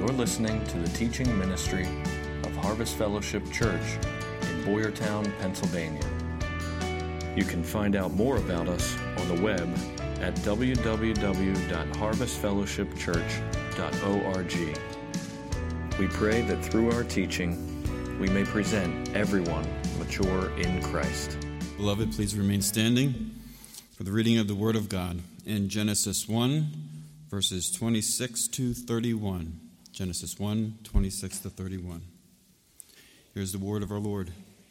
You're listening to the teaching ministry of Harvest Fellowship Church in Boyertown, Pennsylvania. You can find out more about us on the web at www.harvestfellowshipchurch.org. We pray that through our teaching, we may present everyone mature in Christ. Beloved, please remain standing for the reading of the Word of God in Genesis 1, verses 26 to 31. Genesis 1, 26 to 31. Here's the word of our Lord.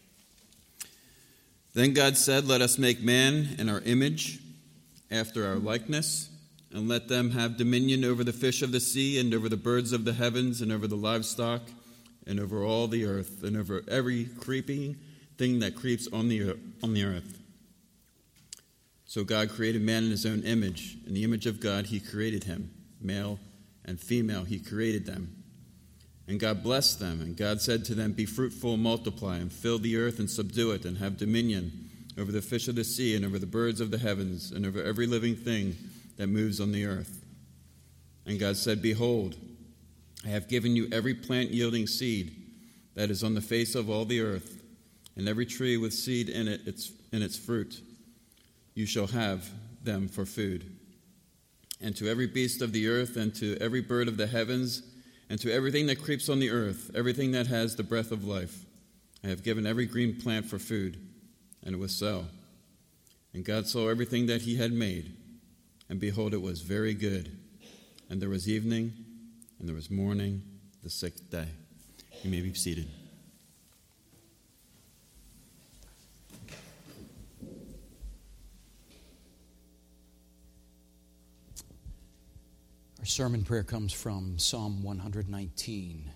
Then God said, "Let us make man in our image, after our likeness, and let them have dominion over the fish of the sea, and over the birds of the heavens, and over the livestock, and over all the earth, and over every creeping thing that creeps on the earth." So God created man in his own image. In the image of God he created him. Male and female he created them. And God blessed them, and God said to them, "Be fruitful, multiply, and fill the earth and subdue it, and have dominion over the fish of the sea, and over the birds of the heavens, and over every living thing that moves on the earth." And God said, "Behold, I have given you every plant yielding seed that is on the face of all the earth, and every tree with seed in its fruit. You shall have them for food. And to every beast of the earth, and to every bird of the heavens, and to everything that creeps on the earth, everything that has the breath of life, I have given every green plant for food." And it was so. And God saw everything that he had made, and behold, it was very good. And there was evening, and there was morning, the sixth day. You may be seated. Our sermon prayer comes from Psalm 119.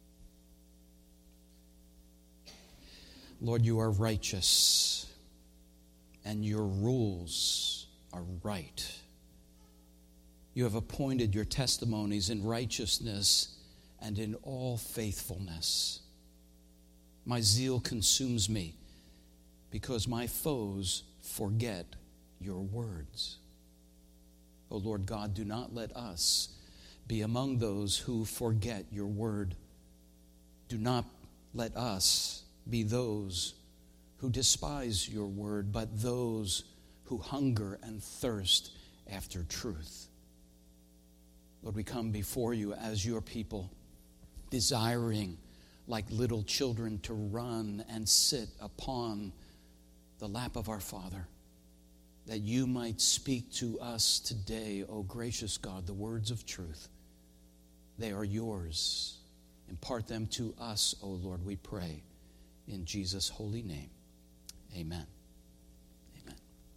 Lord, you are righteous, and your rules are right. You have appointed your testimonies in righteousness and in all faithfulness. My zeal consumes me because my foes forget your words. O Lord God, do not let us be among those who forget your word. Do not let us be those who despise your word, but those who hunger and thirst after truth. Lord, we come before you as your people, desiring, like little children, to run and sit upon the lap of our Father, that you might speak to us today, O gracious God, the words of truth. They are yours. Impart them to us, O Lord, we pray. In Jesus' holy name, amen. Amen.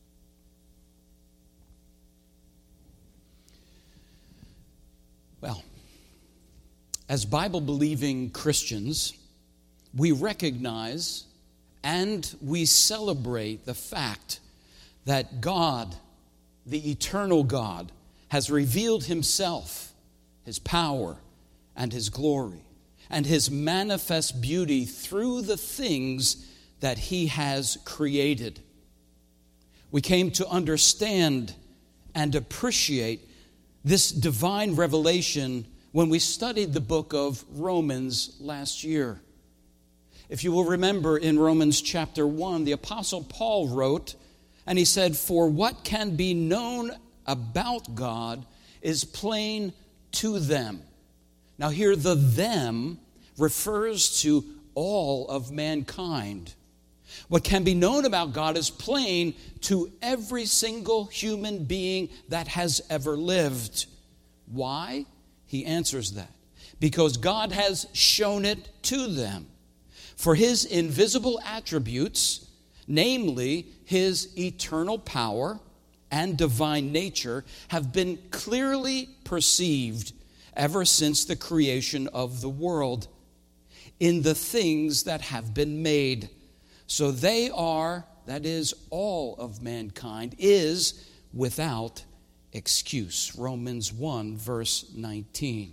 Well, as Bible-believing Christians, we recognize and we celebrate the fact that God, the eternal God, has revealed himself, his power, and his glory, and his manifest beauty through the things that he has created. We came to understand and appreciate this divine revelation when we studied the book of Romans last year. If you will remember, in Romans chapter 1, the Apostle Paul wrote, and he said, "For what can be known about God is plain to them." Now here, the them refers to all of mankind. What can be known about God is plain to every single human being that has ever lived. Why? He answers that. Because God has shown it to them. For his invisible attributes, namely his eternal power and divine nature, have been clearly perceived ever since the creation of the world in the things that have been made. So they are, that is, all of mankind, is without excuse. Romans 1, verse 19.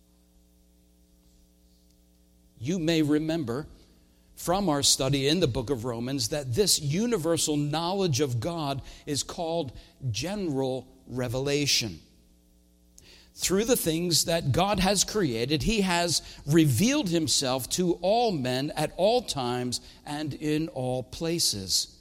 You may remember from our study in the book of Romans that this universal knowledge of God is called general revelation. through the things that God has created, he has revealed himself to all men at all times and in all places.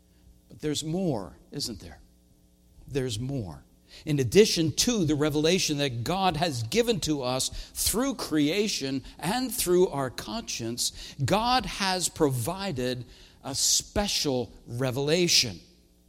But there's more, isn't there? There's more. In addition to the revelation that God has given to us through creation and through our conscience, God has provided a special revelation.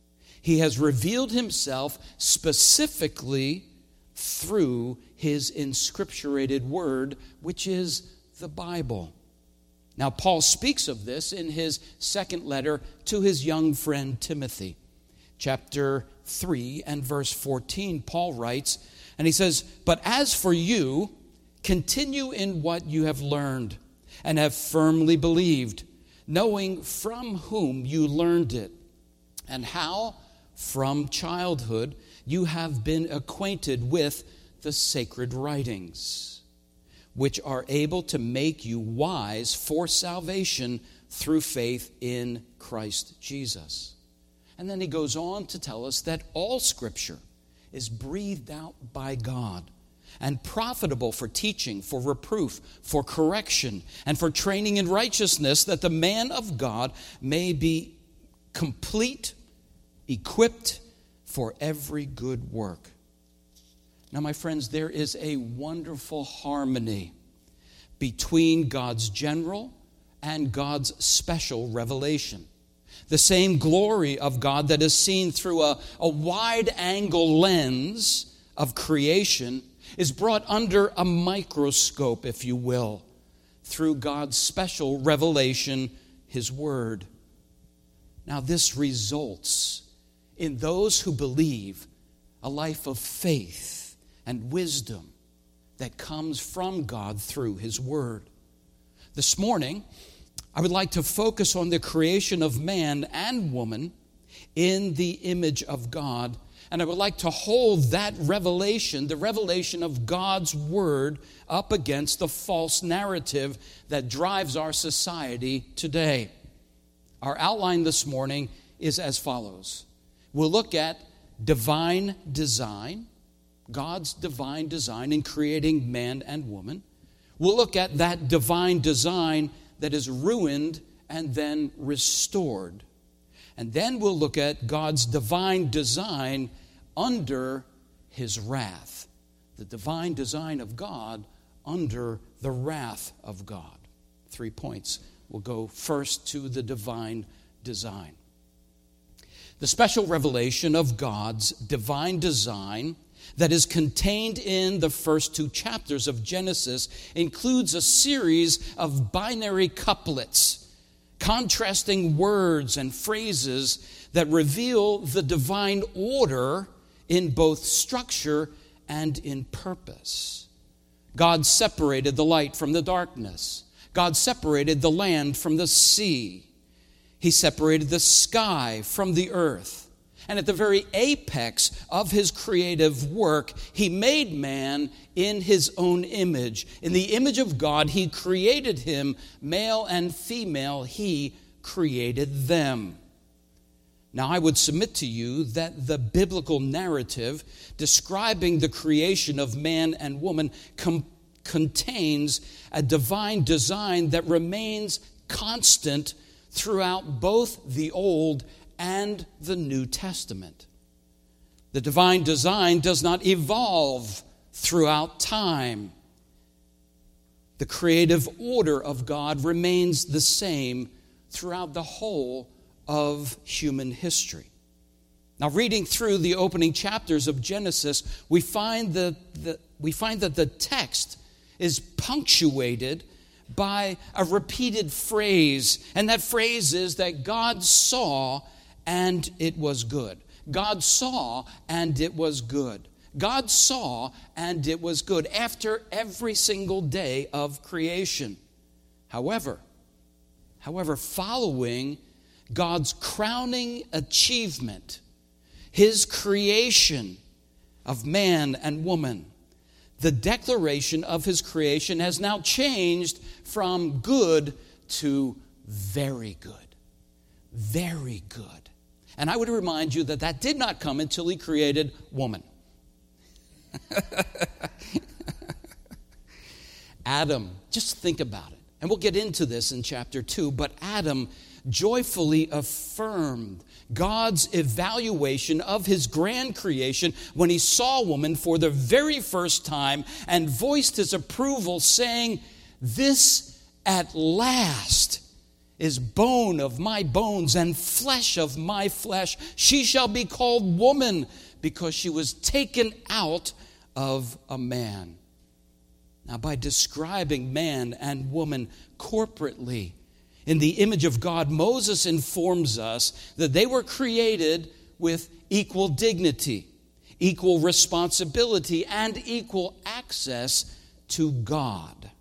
He has revealed himself specifically through his inscripturated word, which is the Bible. Now, Paul speaks of this in his second letter to his young friend Timothy. Chapter 3 and verse 14, Paul writes, and he says, "But as for you, continue in what you have learned and have firmly believed, knowing from whom you learned it, and how from childhood you have been acquainted with the sacred writings, which are able to make you wise for salvation through faith in Christ Jesus." And then he goes on to tell us that all Scripture is breathed out by God and profitable for teaching, for reproof, for correction, and for training in righteousness, that the man of God may be complete, equipped for every good work. Now, my friends, there is a wonderful harmony between God's general and God's special revelation. The same glory of God that is seen through a wide-angle lens of creation is brought under a microscope, if you will, through God's special revelation, his word. Now, this results in those who believe a life of faith and wisdom that comes from God through his word. This morning, I would like to focus on the creation of man and woman in the image of God. And I would like to hold that revelation, the revelation of God's word, up against the false narrative that drives our society today. Our outline this morning is as follows. We'll look at divine design, God's divine design in creating man and woman. We'll look at that divine design that is ruined and then restored. And then we'll look at God's divine design under his wrath. The divine design of God under the wrath of God. 3 points. We'll go first to the divine design. The special revelation of God's divine design that is contained in the first 2 chapters of Genesis includes a series of binary couplets, contrasting words and phrases that reveal the divine order in both structure and in purpose. God separated the light from the darkness. God separated the land from the sea. He separated the sky from the earth. And at the very apex of his creative work, he made man in his own image. In the image of God, he created him, male and female, he created them. Now, I would submit to you that the biblical narrative describing the creation of man and woman contains a divine design that remains constant throughout both the Old and the New Testament. The divine design does not evolve throughout time. The creative order of God remains the same throughout the whole of human history. Now, reading through the opening chapters of Genesis, we find that the text is punctuated by a repeated phrase, and that phrase is that God saw and it was good. God saw and it was good. God saw and it was good after every single day of creation. However, following God's crowning achievement, his creation of man and woman, the declaration of his creation has now changed from good to very good. Very good. And I would remind you that did not come until he created woman. Adam, just think about it. And we'll get into this in chapter 2. But Adam joyfully affirmed God's evaluation of his grand creation when he saw woman for the very first time and voiced his approval, saying, "This at last is bone of my bones and flesh of my flesh. She shall be called woman because she was taken out of a man." Now, by describing man and woman corporately in the image of God, Moses informs us that they were created with equal dignity, equal responsibility, and equal access to God.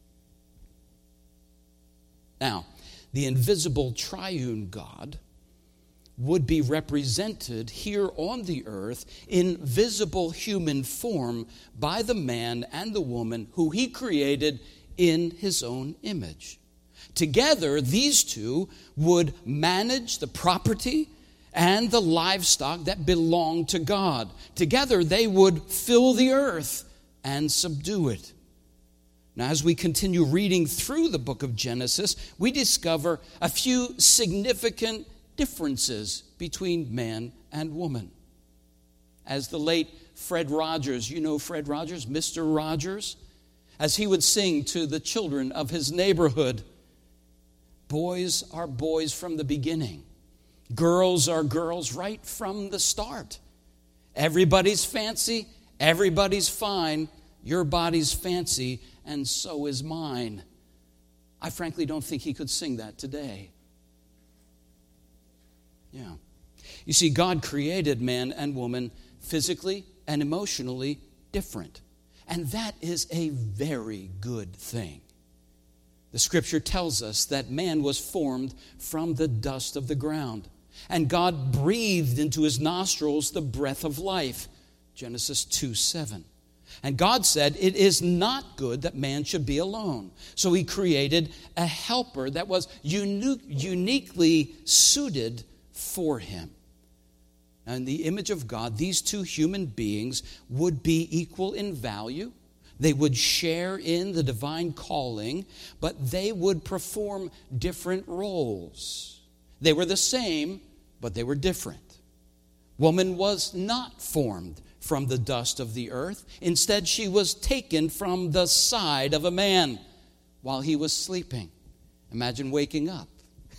Now, the invisible triune God would be represented here on the earth in visible human form by the man and the woman who he created in his own image. Together, these two would manage the property and the livestock that belonged to God. Together, they would fill the earth and subdue it. Now, as we continue reading through the book of Genesis, we discover a few significant differences between man and woman. As the late Fred Rogers, you know Fred Rogers, Mr. Rogers, as he would sing to the children of his neighborhood, boys are boys from the beginning. Girls are girls right from the start. Everybody's fancy, everybody's fine, your body's fancy, and so is mine. I frankly don't think he could sing that today. Yeah. You see, God created man and woman physically and emotionally different. And that is a very good thing. The scripture tells us that man was formed from the dust of the ground. And God breathed into his nostrils the breath of life. Genesis 2:7. And God said, "It is not good that man should be alone." So he created a helper that was uniquely suited for him. Now, in the image of God, these two human beings would be equal in value. They would share in the divine calling, but they would perform different roles. They were the same, but they were different. Woman was not formed from the dust of the earth. Instead, she was taken from the side of a man while he was sleeping. Imagine waking up.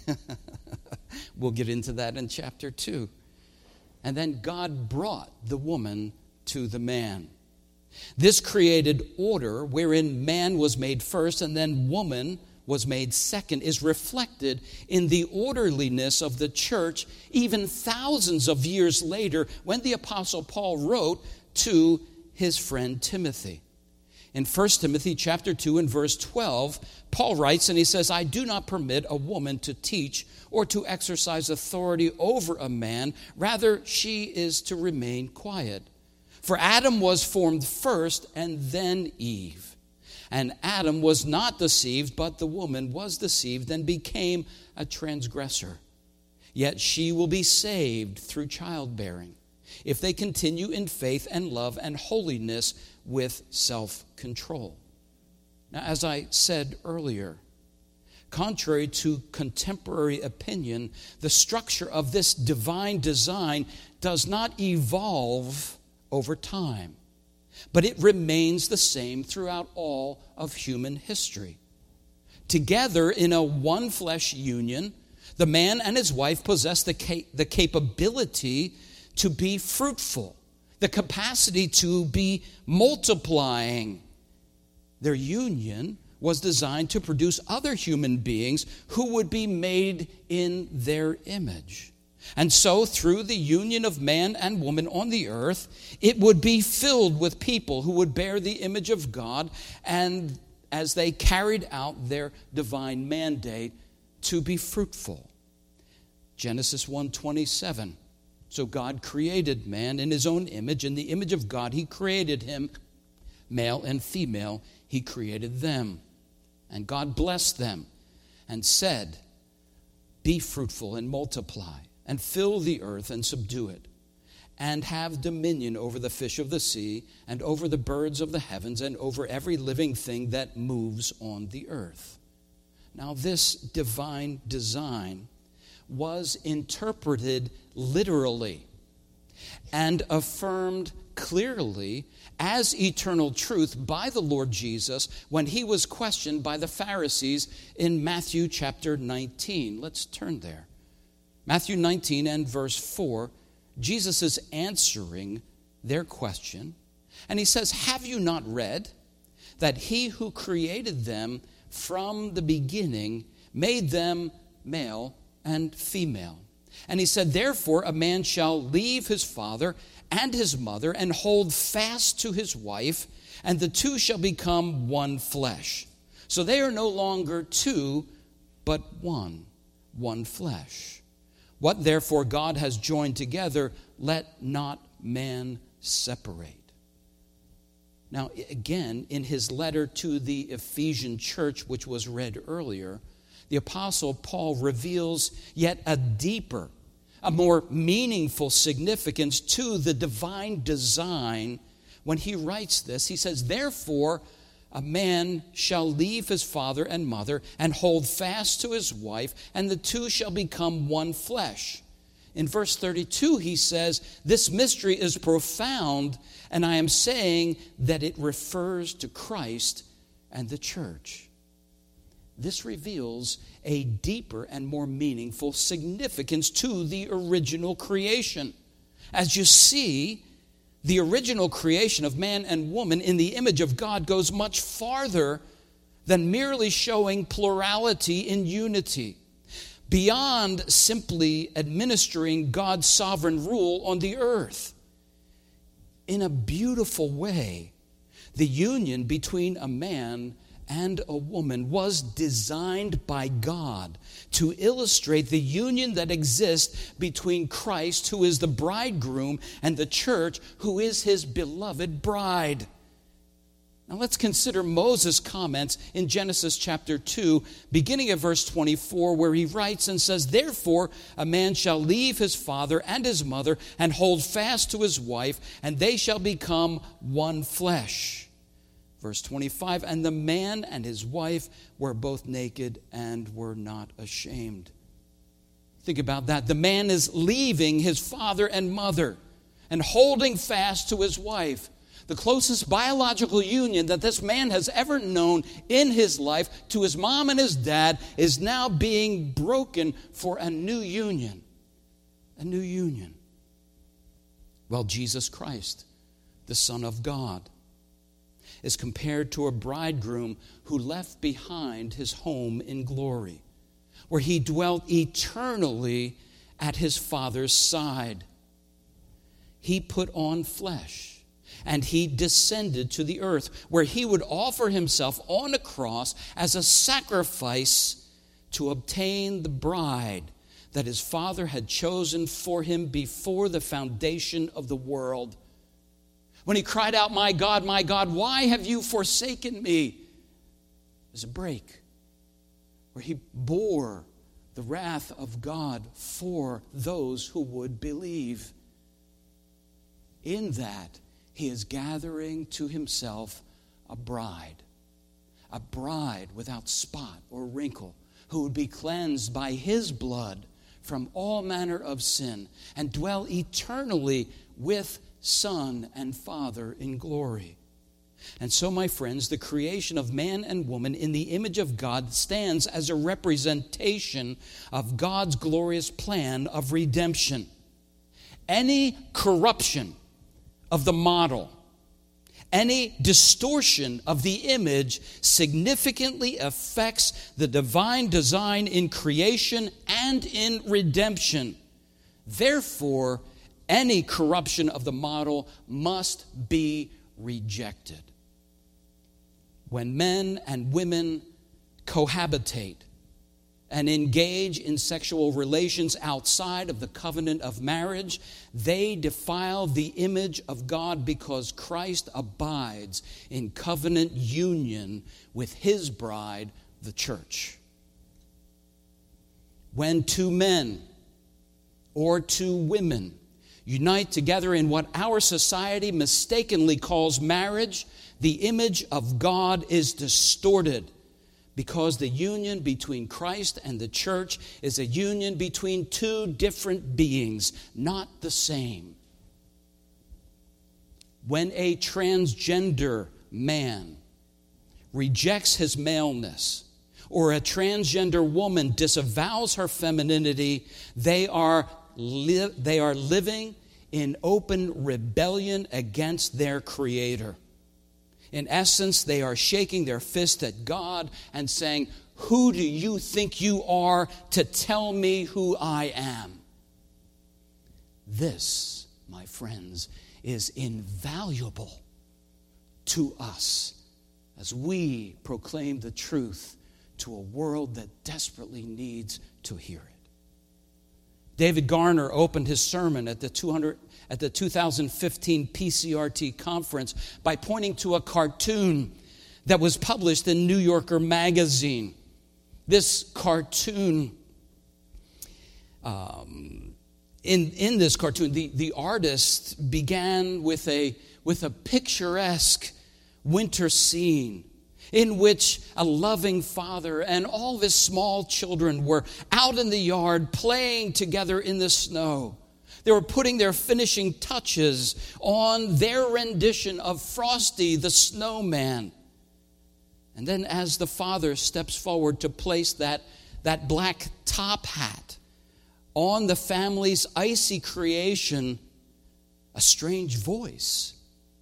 We'll get into that in chapter 2. And then God brought the woman to the man. This created order wherein man was made first and then woman was made second is reflected in the orderliness of the church even thousands of years later when the Apostle Paul wrote to his friend Timothy. In 1 Timothy chapter 2 and verse 12, Paul writes and he says, "I do not permit a woman to teach or to exercise authority over a man. Rather, she is to remain quiet. For Adam was formed first and then Eve. And Adam was not deceived, but the woman was deceived and became a transgressor. Yet she will be saved through childbearing, if they continue in faith and love and holiness with self-control." Now, as I said earlier, contrary to contemporary opinion, the structure of this divine design does not evolve over time, but it remains the same throughout all of human history. Together in a one-flesh union, the man and his wife possess the capability to be fruitful, the capacity to be multiplying. Their union was designed to produce other human beings who would be made in their image. And so, through the union of man and woman on the earth, it would be filled with people who would bear the image of God, and as they carried out their divine mandate to be fruitful. Genesis 1:27. So God created man in his own image. In the image of God, he created him. Male and female, he created them. And God blessed them and said, "Be fruitful and multiply, and fill the earth and subdue it, and have dominion over the fish of the sea, and over the birds of the heavens, and over every living thing that moves on the earth. Now, this divine design was interpreted literally and affirmed clearly as eternal truth by the Lord Jesus when he was questioned by the Pharisees in Matthew chapter 19. Let's turn there. Matthew 19 and verse 4, Jesus is answering their question, and he says, "Have you not read that he who created them from the beginning made them male and female? And he said, therefore a man shall leave his father and his mother and hold fast to his wife, and the two shall become one flesh. So they are no longer two, but one flesh. What therefore God has joined together, let not man separate." Now, again, in his letter to the Ephesian church, which was read earlier, the Apostle Paul reveals yet a deeper, a more meaningful significance to the divine design when he writes this. He says, "Therefore, a man shall leave his father and mother and hold fast to his wife, and the two shall become one flesh." In verse 32, he says, "This mystery is profound, and I am saying that it refers to Christ and the church." This reveals a deeper and more meaningful significance to the original creation. As you see, the original creation of man and woman in the image of God goes much farther than merely showing plurality in unity, beyond simply administering God's sovereign rule on the earth. In a beautiful way, the union between a man and a woman was designed by God to illustrate the union that exists between Christ, who is the bridegroom, and the church, who is his beloved bride. Now let's consider Moses' comments in Genesis chapter 2, beginning at verse 24, where he writes and says, "Therefore a man shall leave his father and his mother and hold fast to his wife, and they shall become one flesh." Verse 25, "And the man and his wife were both naked and were not ashamed." Think about that. The man is leaving his father and mother and holding fast to his wife. The closest biological union that this man has ever known in his life to his mom and his dad is now being broken for a new union. A new union. Well, Jesus Christ, the Son of God, is compared to a bridegroom who left behind his home in glory, where he dwelt eternally at his Father's side. He put on flesh, and he descended to the earth, where he would offer himself on a cross as a sacrifice to obtain the bride that his Father had chosen for him before the foundation of the world. When he cried out, my God, why have you forsaken me?" There's a break where he bore the wrath of God for those who would believe. In that, he is gathering to himself a bride without spot or wrinkle, who would be cleansed by his blood from all manner of sin and dwell eternally with Son and Father in glory. And so, my friends, the creation of man and woman in the image of God stands as a representation of God's glorious plan of redemption. Any corruption of the model, any distortion of the image significantly affects the divine design in creation and in redemption. Therefore, any corruption of the model must be rejected. When men and women cohabitate and engage in sexual relations outside of the covenant of marriage, they defile the image of God, because Christ abides in covenant union with his bride, the church. When two men or two women unite together in what our society mistakenly calls marriage, the image of God is distorted because the union between Christ and the church is a union between two different beings, not the same. When a transgender man rejects his maleness, or a transgender woman disavows her femininity, they are living in open rebellion against their Creator. In essence, they are shaking their fist at God and saying, "Who do you think you are to tell me who I am?" This, my friends, is invaluable to us as we proclaim the truth to a world that desperately needs to hear it. David Garner opened his sermon at the 2015 PCRT conference by pointing to a cartoon that was published in New Yorker magazine. This cartoon, in this cartoon, the artist began with a picturesque winter scene in which a loving father and all of his small children were out in the yard playing together in the snow. They were putting their finishing touches on their rendition of Frosty the Snowman. And then as the father steps forward to place that black top hat on the family's icy creation, a strange voice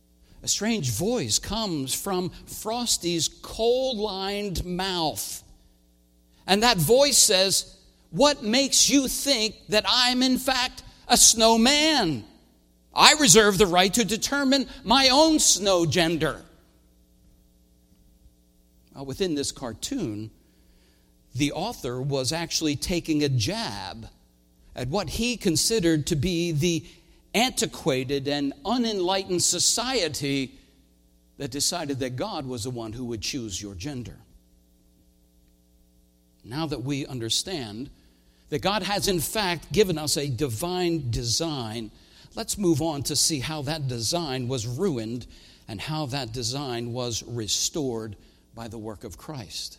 comes from Frosty's coal-lined mouth. And that voice says, "What makes you think that I'm in fact a snowman? I reserve the right to determine my own snow gender." Within this cartoon, the author was actually taking a jab at what he considered to be the antiquated and unenlightened society that decided that God was the one who would choose your gender. Now that we understand that God has in fact given us a divine design, let's move on to see how that design was ruined and how that design was restored by the work of Christ.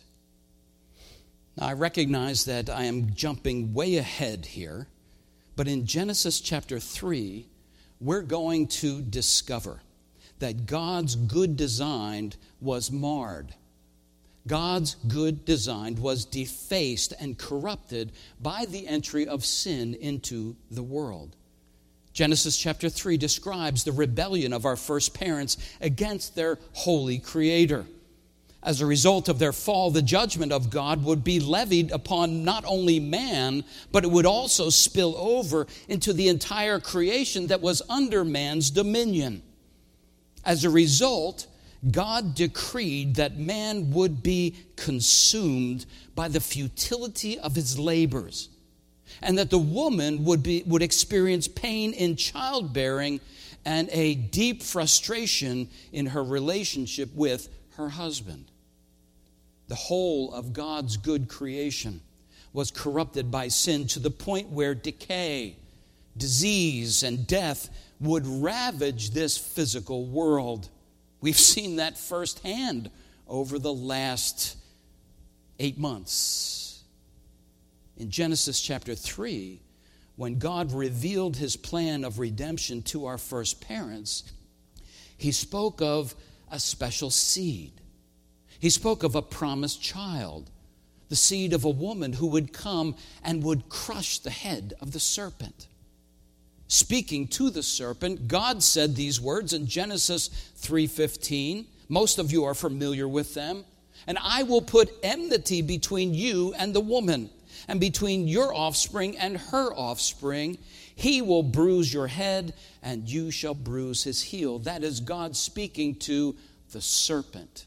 Now, I recognize that I am jumping way ahead here, but in Genesis chapter 3, we're going to discover that God's good design was marred. God's good design was defaced and corrupted by the entry of sin into the world. Genesis chapter 3 describes the rebellion of our first parents against their holy Creator. As a result of their fall, the judgment of God would be levied upon not only man, but it would also spill over into the entire creation that was under man's dominion. As a result, God decreed that man would be consumed by the futility of his labors, and that the woman would experience pain in childbearing and a deep frustration in her relationship with her husband. The whole of God's good creation was corrupted by sin to the point where decay, disease, and death would ravage this physical world. We've seen that firsthand over the last 8 months. In Genesis chapter 3, when God revealed his plan of redemption to our first parents, he spoke of a special seed. He spoke of a promised child, the seed of a woman who would come and would crush the head of the serpent. Speaking to the serpent, God said these words in Genesis 3:15. Most of you are familiar with them. "And I will put enmity between you and the woman, and between your offspring and her offspring. He will bruise your head, and you shall bruise his heel." That is God speaking to the serpent.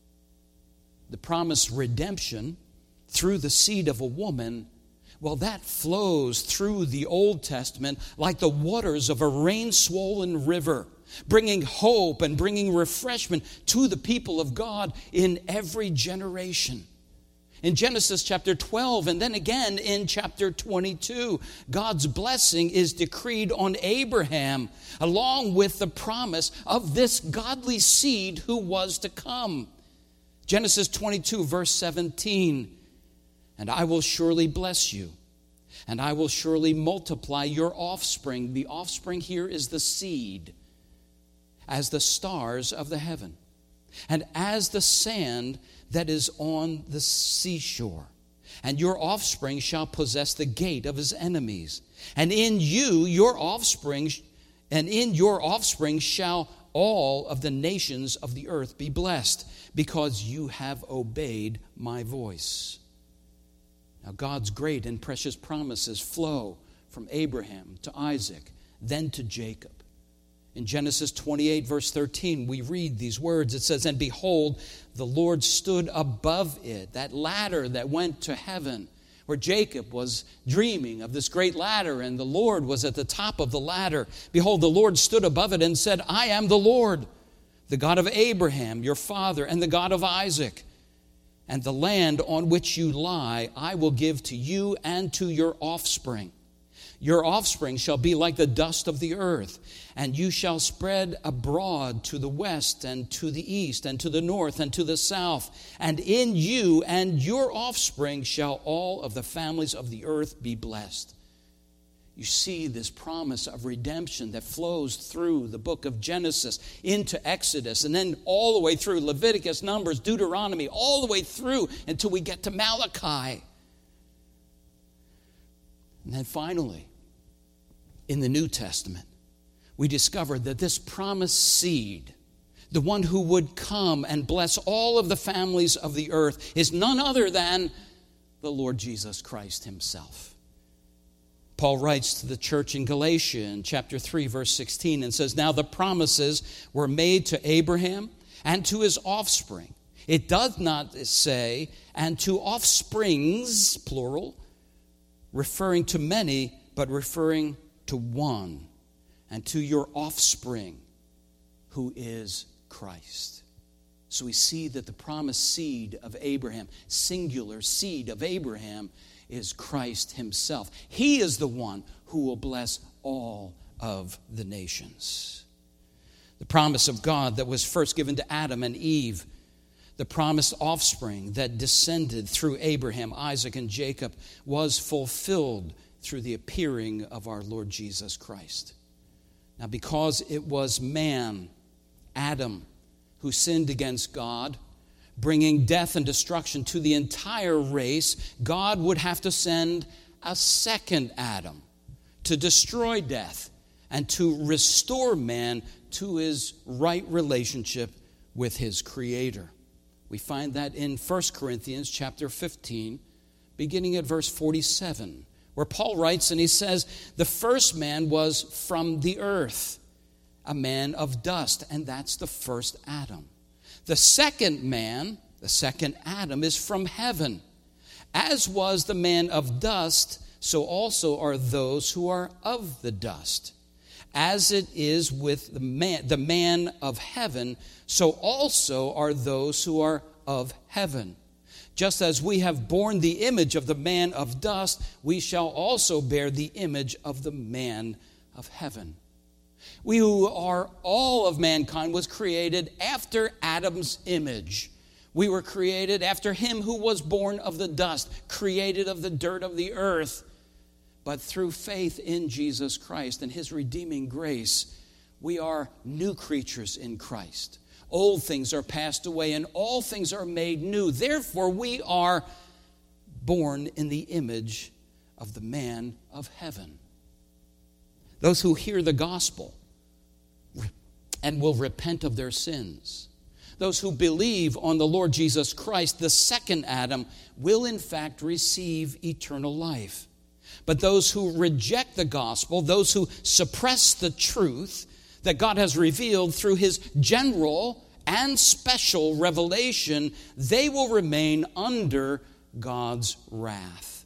The promised redemption through the seed of a woman, well, that flows through the Old Testament like the waters of a rain-swollen river, bringing hope and bringing refreshment to the people of God in every generation. In Genesis chapter 12, and then again in chapter 22, God's blessing is decreed on Abraham, along with the promise of this godly seed who was to come. Genesis 22, verse 17, and I will surely bless you, and I will surely multiply your offspring. The offspring here is the seed, as the stars of the heaven, and as the sand that is on the seashore. And your offspring shall possess the gate of his enemies. And in you, your offspring, shall all of the nations of the earth be blessed, because you have obeyed my voice. Now God's great and precious promises flow from Abraham to Isaac, then to Jacob. In Genesis 28, verse 13, we read these words. It says, and behold, the Lord stood above it, that ladder that went to heaven, where Jacob was dreaming of this great ladder, and the Lord was at the top of the ladder. Behold, the Lord stood above it and said, I am the Lord, the God of Abraham, your father, and the God of Isaac. And the land on which you lie, I will give to you and to your offspring. Your offspring shall be like the dust of the earth, and you shall spread abroad to the west and to the east and to the north and to the south. And in you and your offspring shall all of the families of the earth be blessed. You see this promise of redemption that flows through the book of Genesis into Exodus, and then all the way through Leviticus, Numbers, Deuteronomy, all the way through until we get to Malachi. And then finally, in the New Testament, we discover that this promised seed, the one who would come and bless all of the families of the earth, is none other than the Lord Jesus Christ himself. Paul writes to the church in Galatia in chapter 3, verse 16, and says, now the promises were made to Abraham and to his offspring. It does not say, and to offsprings, plural, referring to many, but referring to one, and to your offspring, who is Christ. So we see that the promised seed of Abraham, singular seed of Abraham, is Christ himself. He is the one who will bless all of the nations. The promise of God that was first given to Adam and Eve, the promised offspring that descended through Abraham, Isaac, and Jacob, was fulfilled through the appearing of our Lord Jesus Christ. Now, because it was man, Adam, who sinned against God, bringing death and destruction to the entire race, God would have to send a second Adam to destroy death and to restore man to his right relationship with his Creator. We find that in 1 Corinthians chapter 15, beginning at verse 47, where Paul writes and he says, the first man was from the earth, a man of dust, and that's the first Adam. The second man, the second Adam, is from heaven. As was the man of dust, so also are those who are of the dust. As it is with the man of heaven, so also are those who are of heaven. Just as we have borne the image of the man of dust, we shall also bear the image of the man of heaven. We who are all of mankind was created after Adam's image. We were created after him who was born of the dust, created of the dirt of the earth. But through faith in Jesus Christ and his redeeming grace, we are new creatures in Christ. Old things are passed away and all things are made new. Therefore, we are born in the image of the man of heaven. Those who hear the gospel and will repent of their sins, those who believe on the Lord Jesus Christ, the second Adam, will in fact receive eternal life. But those who reject the gospel, those who suppress the truth that God has revealed through his general and special revelation, they will remain under God's wrath.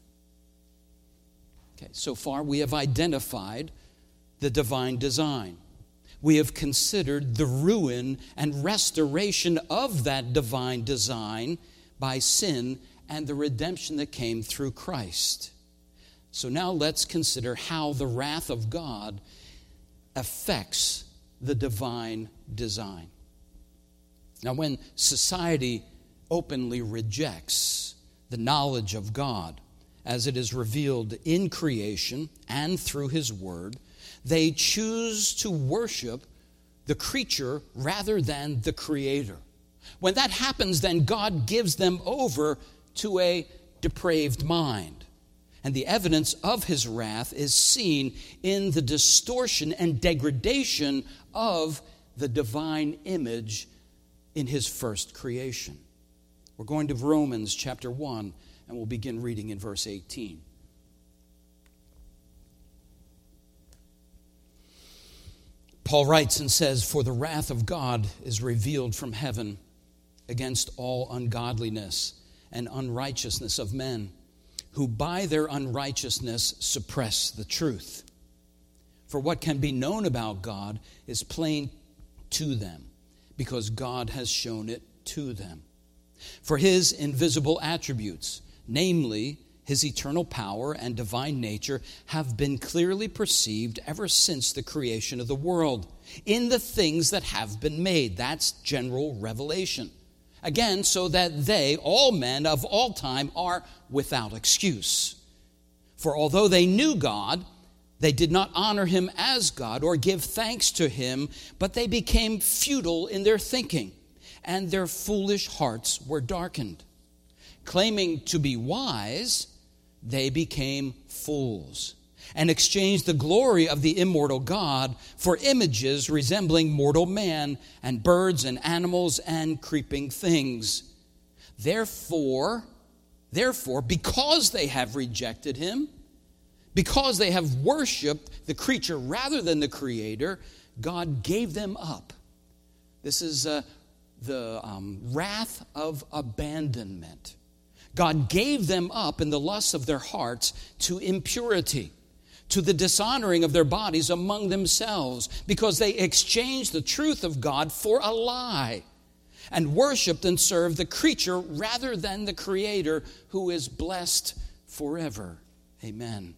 Okay, so far we have identified the divine design. We have considered the ruin and restoration of that divine design by sin and the redemption that came through Christ. So now let's consider how the wrath of God affects the divine design. Now, when society openly rejects the knowledge of God as it is revealed in creation and through His Word, they choose to worship the creature rather than the Creator. When that happens, then God gives them over to a depraved mind. And the evidence of His wrath is seen in the distortion and degradation of the divine image in His first creation. We're going to Romans chapter 1, and we'll begin reading in verse 18. Paul writes and says, "For the wrath of God is revealed from heaven against all ungodliness and unrighteousness of men, who by their unrighteousness suppress the truth. For what can be known about God is plain to them, because God has shown it to them. For His invisible attributes, namely His eternal power and divine nature, have been clearly perceived ever since the creation of the world, in the things that have been made." That's general revelation. Again, so that they, all men of all time, are without excuse. For although they knew God, they did not honor Him as God or give thanks to Him, but they became futile in their thinking, and their foolish hearts were darkened. Claiming to be wise, they became fools, and exchanged the glory of the immortal God for images resembling mortal man and birds and animals and creeping things. Therefore, because they have rejected Him, because they have worshiped the creature rather than the Creator, God gave them up. This is the wrath of abandonment. God gave them up in the lusts of their hearts to impurity, to the dishonoring of their bodies among themselves, because they exchanged the truth of God for a lie, and worshiped and served the creature rather than the Creator, who is blessed forever. Amen.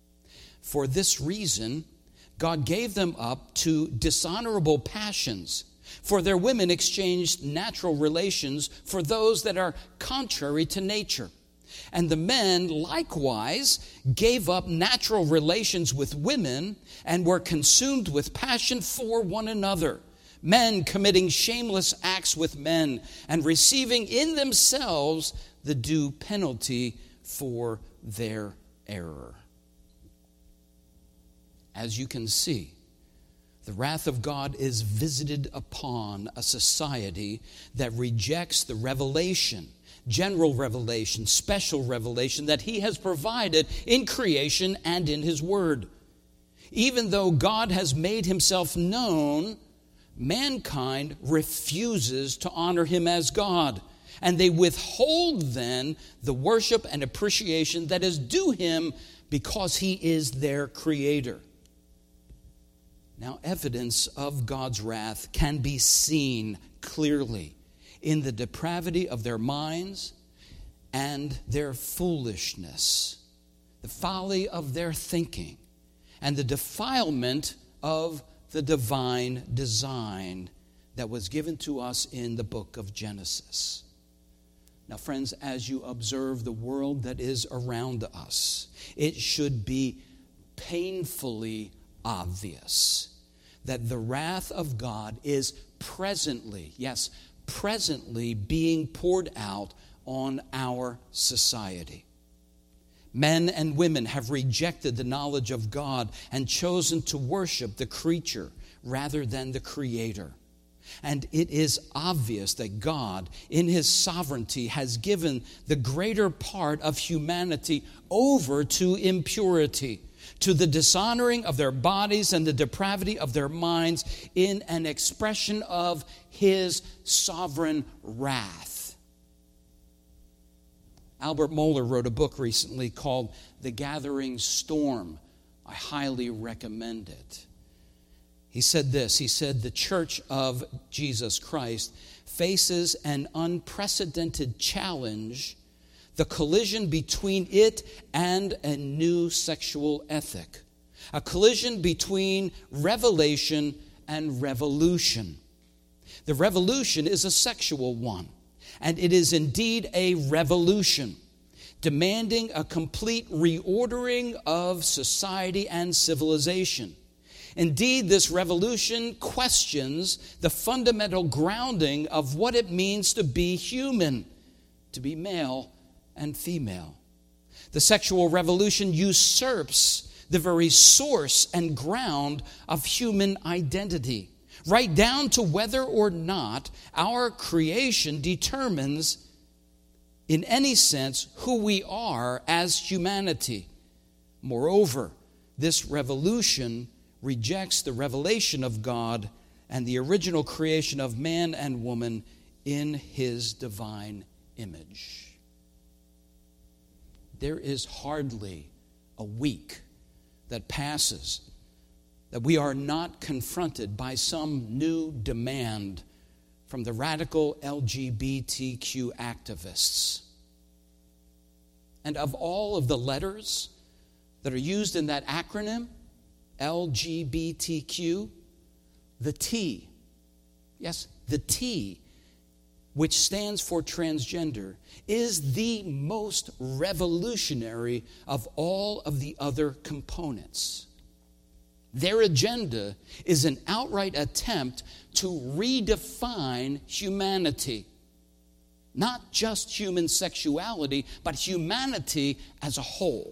For this reason, God gave them up to dishonorable passions. For their women exchanged natural relations for those that are contrary to nature. And the men likewise gave up natural relations with women and were consumed with passion for one another, men committing shameless acts with men and receiving in themselves the due penalty for their error. As you can see, the wrath of God is visited upon a society that rejects the revelation, general revelation, special revelation that He has provided in creation and in His Word. Even though God has made Himself known, mankind refuses to honor Him as God, and they withhold then the worship and appreciation that is due Him because He is their Creator. Now, evidence of God's wrath can be seen clearly in the depravity of their minds and their foolishness, the folly of their thinking, and the defilement of the divine design that was given to us in the book of Genesis. Now, friends, as you observe the world that is around us, it should be painfully obvious that the wrath of God is presently, yes, presently being poured out on our society. Men and women have rejected the knowledge of God and chosen to worship the creature rather than the Creator. And it is obvious that God, in His sovereignty, has given the greater part of humanity over to impurity, to the dishonoring of their bodies and the depravity of their minds, in an expression of His sovereign wrath. Albert Mohler wrote a book recently called The Gathering Storm. I highly recommend it. He said this, he said, "The Church of Jesus Christ faces an unprecedented challenge the collision between it and a new sexual ethic, a collision between revelation and revolution. The revolution is a sexual one, and it is indeed a revolution, demanding a complete reordering of society and civilization. Indeed, this revolution questions the fundamental grounding of what it means to be human, to be male and female. The sexual revolution usurps the very source and ground of human identity, right down to whether or not our creation determines, in any sense, who we are as humanity. Moreover, this revolution rejects the revelation of God and the original creation of man and woman in His divine image. There is hardly a week that passes that we are not confronted by some new demand from the radical LGBTQ activists. And of all of the letters that are used in that acronym, LGBTQ, the T, yes, the T, which stands for transgender, is the most revolutionary of all of the other components. Their agenda is an outright attempt to redefine humanity. Not just human sexuality, but humanity as a whole.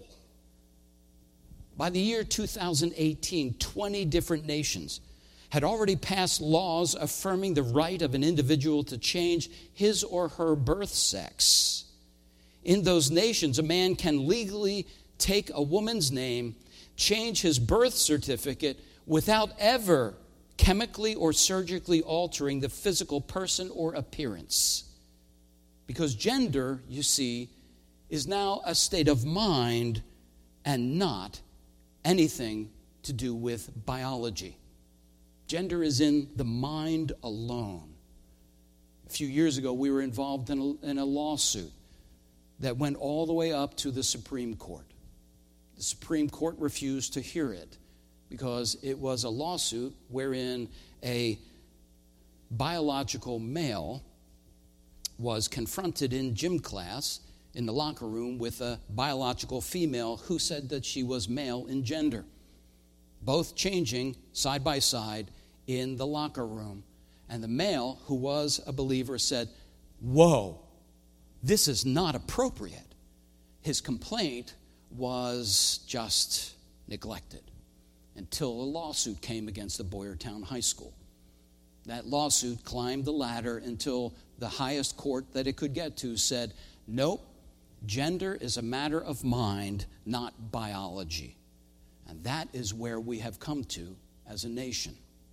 By the year 2018, 20 different nations had already passed laws affirming the right of an individual to change his or her birth sex. In those nations, a man can legally take a woman's name, change his birth certificate without ever chemically or surgically altering the physical person or appearance. Because gender, you see, is now a state of mind and not anything to do with biology. Gender is in the mind alone. A few years ago, we were involved in a lawsuit that went all the way up to the Supreme Court. The Supreme Court refused to hear it because it was a lawsuit wherein a biological male was confronted in gym class in the locker room with a biological female who said that she was male in gender, both changing side by side in the locker room. And the male, who was a believer, said, "Whoa, this is not appropriate." His complaint was just neglected until a lawsuit came against the Boyertown High School. That lawsuit climbed the ladder until the highest court that it could get to said, nope, gender is a matter of mind, not biology. And that is where we have come to as a nation.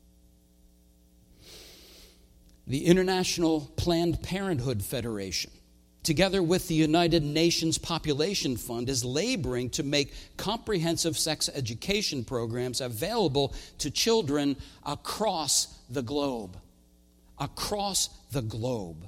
The International Planned Parenthood Federation, together with the United Nations Population Fund, is laboring to make comprehensive sex education programs available to children across the globe. Across the globe.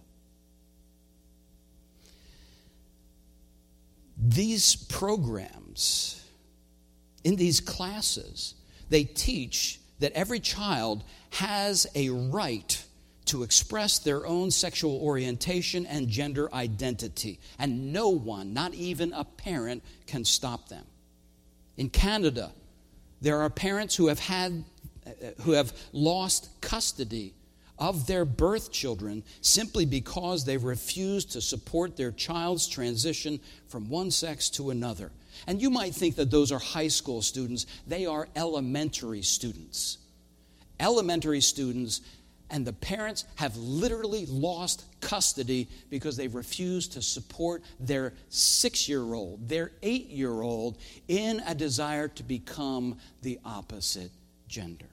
These programs, in these classes, they teach that every child has a right to express their own sexual orientation and gender identity. And no one, not even a parent, can stop them. In Canada, there are parents who have lost custody of their birth children simply because they refused to support their child's transition from one sex to another. And you might think that those are high school students. They are elementary students. Elementary students. And the parents have literally lost custody because they refused to support their 6-year-old, their 8-year-old, in a desire to become the opposite gender.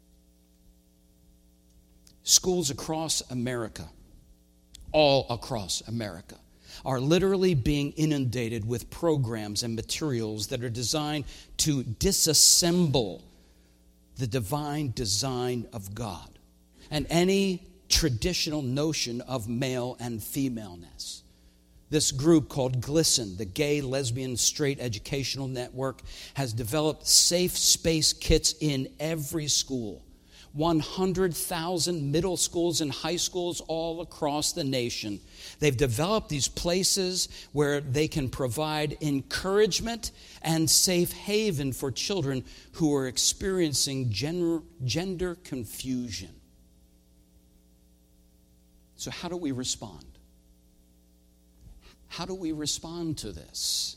Schools across America, all across America, are literally being inundated with programs and materials that are designed to disassemble the divine design of God and any traditional notion of male and femaleness. This group called GLSEN, the Gay, Lesbian, Straight Educational Network, has developed safe space kits in every school. 100,000 middle schools and high schools all across the nation. They've developed these places where they can provide encouragement and safe haven for children who are experiencing gender confusion. So how do we respond? How do we respond to this?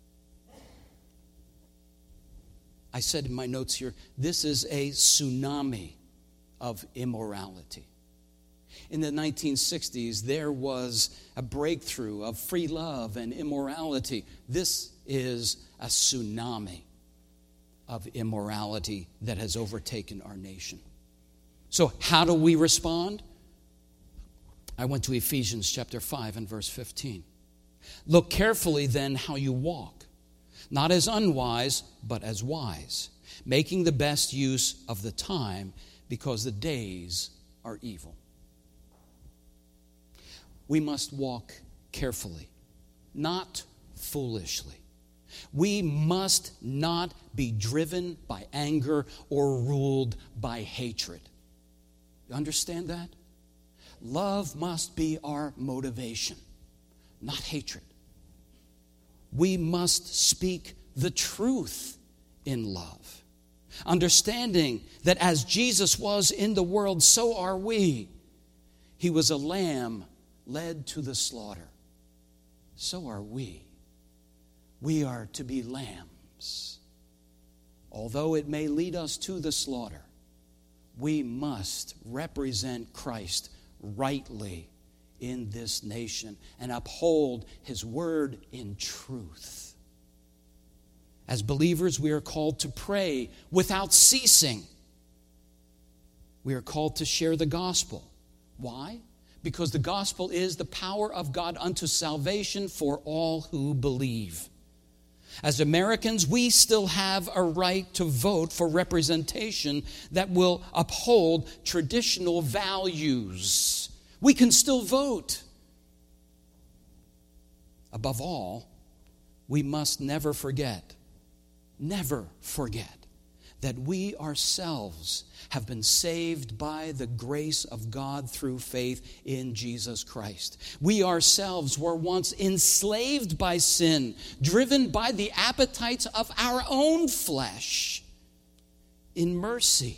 I said in my notes here, this is a tsunami of immorality. In the 1960s, there was a breakthrough of free love and immorality. This is a tsunami of immorality that has overtaken our nation. So how do we respond? I went to Ephesians chapter 5 and verse 15. Look carefully then how you walk, not as unwise, but as wise, making the best use of the time, because the days are evil. We must walk carefully, not foolishly. We must not be driven by anger or ruled by hatred. You understand that? Love must be our motivation, not hatred. We must speak the truth in love, understanding that as Jesus was in the world, so are we. He was a lamb led to the slaughter. So are we. We are to be lambs. Although it may lead us to the slaughter, we must represent Christ rightly in this nation and uphold His word in truth. As believers, we are called to pray without ceasing. We are called to share the gospel. Why? Because the gospel is the power of God unto salvation for all who believe. As Americans, we still have a right to vote for representation that will uphold traditional values. We can still vote. Above all, we must never forget that we ourselves have been saved by the grace of God through faith in Jesus Christ. We ourselves were once enslaved by sin, driven by the appetites of our own flesh. In mercy,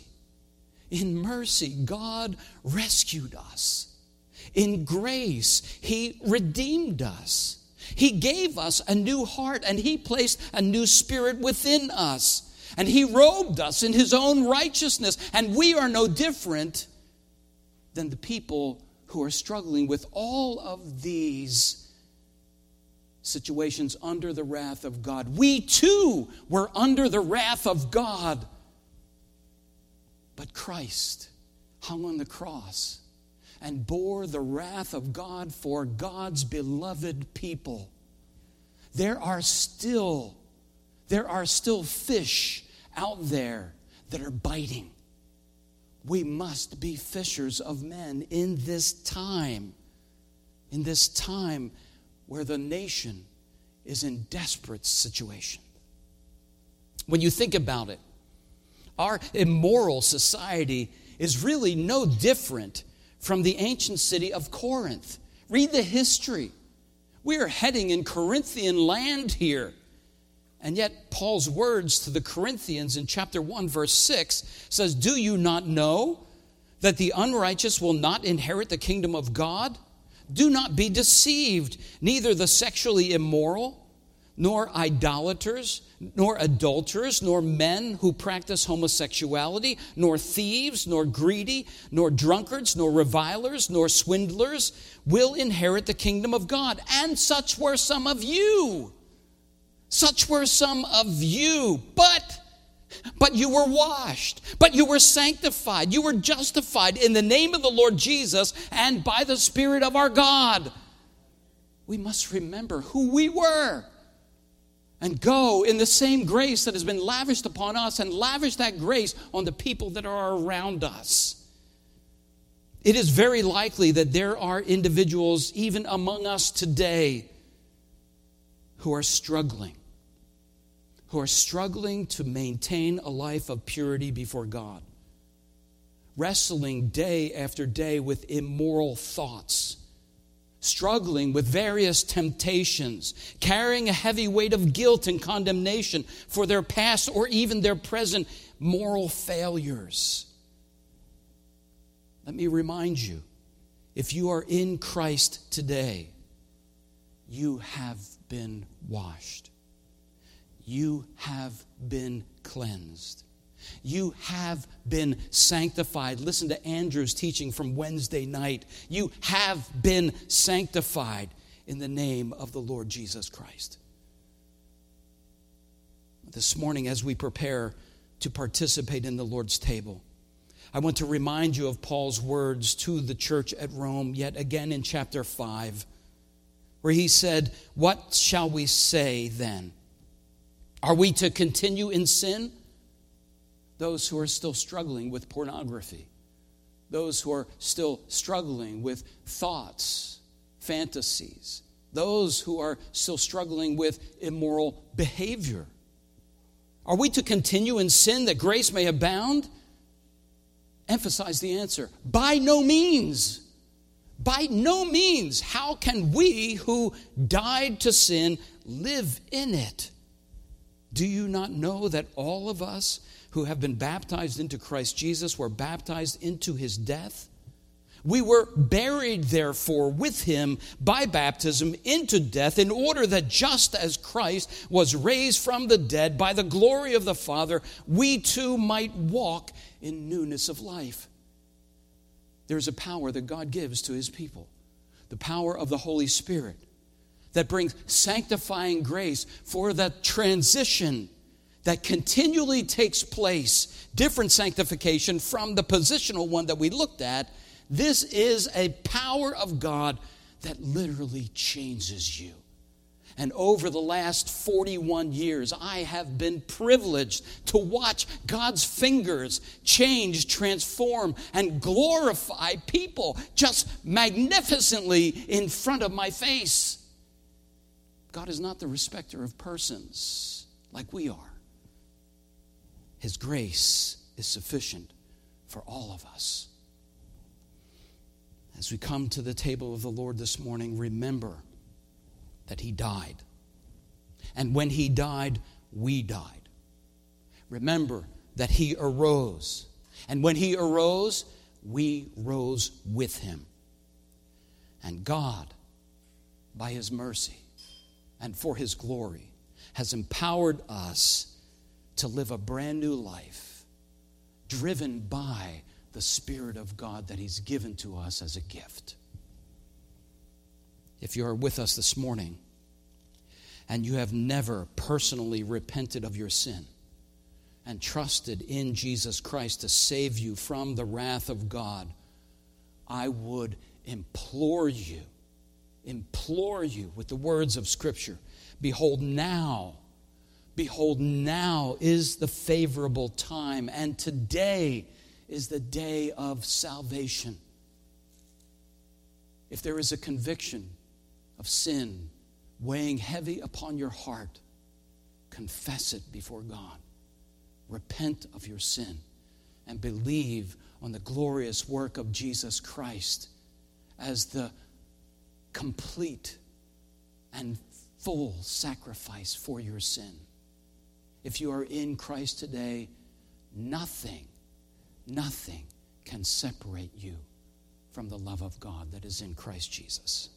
God rescued us. In grace, He redeemed us. He gave us a new heart, and He placed a new spirit within us. And He robed us in His own righteousness. And we are no different than the people who are struggling with all of these situations under the wrath of God. We too were under the wrath of God. But Christ hung on the cross and bore the wrath of God for God's beloved people. There are still fish out there that are biting. We must be fishers of men in this time where the nation is in desperate situation. When you think about it, our immoral society is really no different from the ancient city of Corinth. Read the history. We are heading in Corinthian land here. And yet Paul's words to the Corinthians in chapter 1, verse 6 says, "Do you not know that the unrighteous will not inherit the kingdom of God? Do not be deceived, neither the sexually immoral, nor idolaters, nor adulterers, nor men who practice homosexuality, nor thieves, nor greedy, nor drunkards, nor revilers, nor swindlers will inherit the kingdom of God. And such were some of you." Such were some of you, but you were washed, but you were sanctified, you were justified in the name of the Lord Jesus and by the Spirit of our God. We must remember who we were and go in the same grace that has been lavished upon us and lavish that grace on the people that are around us. It is very likely that there are individuals even among us today who are struggling to maintain a life of purity before God, wrestling day after day with immoral thoughts, struggling with various temptations, carrying a heavy weight of guilt and condemnation for their past or even their present moral failures. Let me remind you, if you are in Christ today, you have been washed. You have been cleansed. You have been sanctified. Listen to Andrew's teaching from Wednesday night. You have been sanctified in the name of the Lord Jesus Christ. This morning, as we prepare to participate in the Lord's table, I want to remind you of Paul's words to the church at Rome, yet again in chapter 5, where he said, "What shall we say then? Are we to continue in sin?" Those who are still struggling with pornography, those who are still struggling with thoughts, fantasies, those who are still struggling with immoral behavior. Are we to continue in sin that grace may abound? Emphasize the answer. By no means. By no means. How can we who died to sin live in it? Do you not know that all of us who have been baptized into Christ Jesus were baptized into his death? We were buried, therefore, with him by baptism into death, in order that just as Christ was raised from the dead by the glory of the Father, we too might walk in newness of life. There's a power that God gives to his people, the power of the Holy Spirit, that brings sanctifying grace for that transition that continually takes place, different sanctification from the positional one that we looked at. This is a power of God that literally changes you. And over the last 41 years, I have been privileged to watch God's fingers change, transform, and glorify people just magnificently in front of my face. God is not the respecter of persons like we are. His grace is sufficient for all of us. As we come to the table of the Lord this morning, remember that he died. And when he died, we died. Remember that he arose. And when he arose, we rose with him. And God, by his mercy and for his glory, has empowered us to live a brand new life, driven by the Spirit of God that he's given to us as a gift. If you are with us this morning and you have never personally repented of your sin and trusted in Jesus Christ to save you from the wrath of God, I would implore you with the words of Scripture, behold now is the favorable time, and today is the day of salvation. If there is a conviction of sin weighing heavy upon your heart, confess it before God. Repent of your sin and believe on the glorious work of Jesus Christ as the complete and full sacrifice for your sin. If you are in Christ today, nothing can separate you from the love of God that is in Christ Jesus.